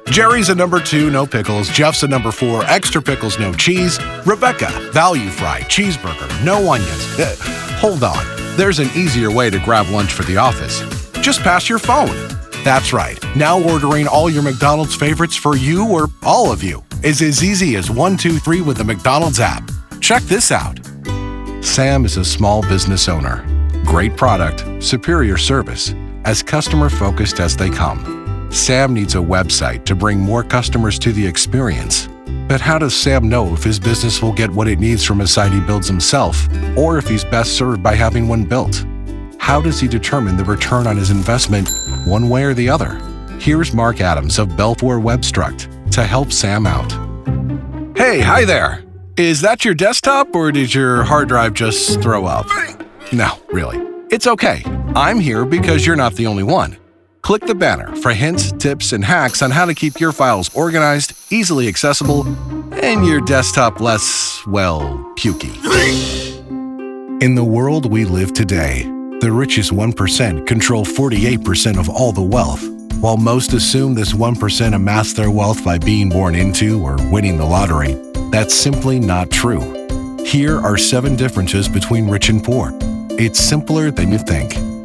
Jerry's a number 2, no pickles. Jeff's a number 4, extra pickles, no cheese. Rebecca, value fry, cheeseburger, no onions. Hold on, there's an easier way to grab lunch for the office. Just pass your phone. That's right, now ordering all your McDonald's favorites for you or all of you is as easy as 1, 2, 3 with the McDonald's app. Check this out. Sam is a small business owner. Great product, superior service, as customer-focused as they come. Sam needs a website to bring more customers to the experience. But how does Sam know if his business will get what it needs from a site he builds himself, or if he's best served by having one built? How does he determine the return on his investment one way or the other? Here's Mark Adams of Belfour Webstruct to help Sam out. Hey, hi there. Is that your desktop or did your hard drive just throw up? No, really. It's okay. I'm here because you're not the only one. Click the banner for hints, tips, and hacks on how to keep your files organized, easily accessible, and your desktop less, well, pukey. In the world we live today, the richest 1% control 48% of all the wealth. While most assume this 1% amass their wealth by being born into or winning the lottery, that's simply not true. Here are 7 differences between rich and poor. It's simpler than you think.